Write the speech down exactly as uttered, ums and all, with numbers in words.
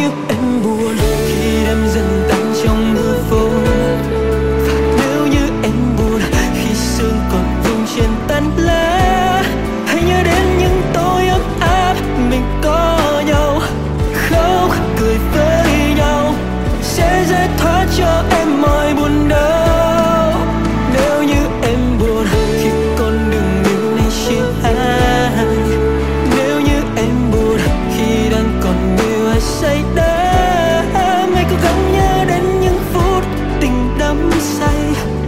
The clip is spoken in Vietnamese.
như em buồn khi đêm dần tan trong hư vô, và nếu như em buồn khi sương còn vương trên tán lá, hãy nhớ đến những tối ấm áp mình có nhau, khóc cười với nhau sẽ giải thoát cho em mọi buồn đau. Nếu như em buồn khi con đường yêu này chia hai, nếu như em buồn khi đang còn yêu ai say đắm, hãy cố gắng nhớ đến những phút tình đắm say.